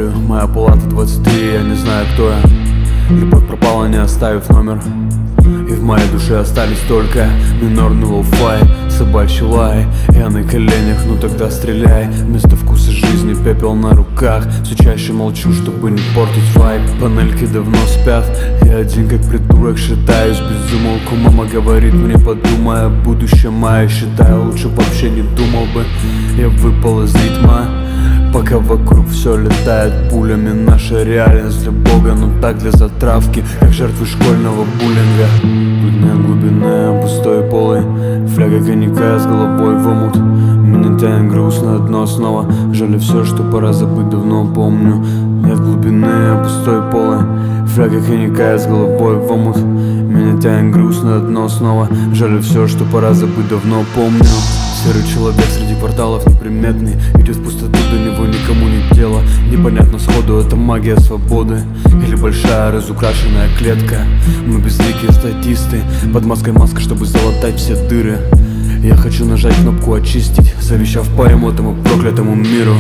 болью. Моя палата 23, я не знаю, кто я. Любовь пропала, не оставив номер. И в моей душе остались только минорный лоу-фай, собачий лай. Я на коленях, ну тогда стреляй. Вместо вкуса жизни пепел на руках. Все чаще молчу, чтобы не портить вайб. Панельки давно спят, я один как придурок шатаюсь без умолку. Мама говорит мне, подумай о будущем, а я считаю, лучше вообще не думал бы. Я выпал из ритма, пока вокруг все летает пулями. Наша реальность для бога, но так для затравки, как жертвы школьного буллинга. Дудная глубина, пустой полой, фляга коньяка с головой в омут. Меня тянет грустно дно снова. Жаль, все, что пора забыть, давно помню. Нет глубины, пустой полой, фляга коньяка с головой в омут. Меня тянет грустно дно снова. Жаль, все, что пора забыть, давно помню. Серый человек среди кварталов неприметный, идет в пустоту, до него никому не дело. Непонятно сходу, это магия свободы или большая разукрашенная клетка. Мы безликие статисты, под маской маска, чтобы залатать все дыры. Я хочу нажать кнопку очистить, завещав поэму этому проклятому миру.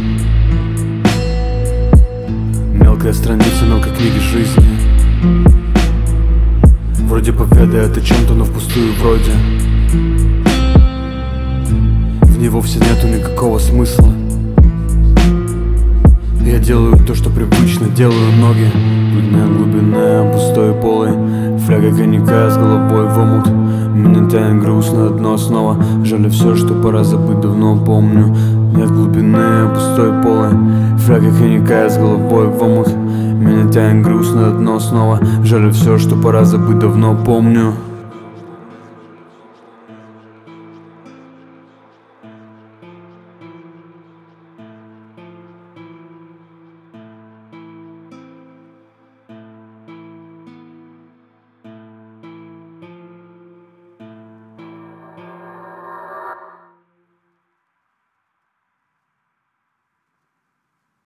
Мелкая страница мелкой книги жизни, вроде поведает о чем-то, но впустую вроде. В ней вовсе нету никакого смысла. Я делаю то, что привычно, делаю ноги. Дудная глубина, пустой полой, фляга коньяка с головой в омут. Меня тянет грустно дно снова. Жаль, все, что пора забыть, давно помню. Нет глубины, пустой полой, фляга коньяка с головой в омут. Меня тянет грустно дно снова. Жаль, все, что пора забыть, давно помню.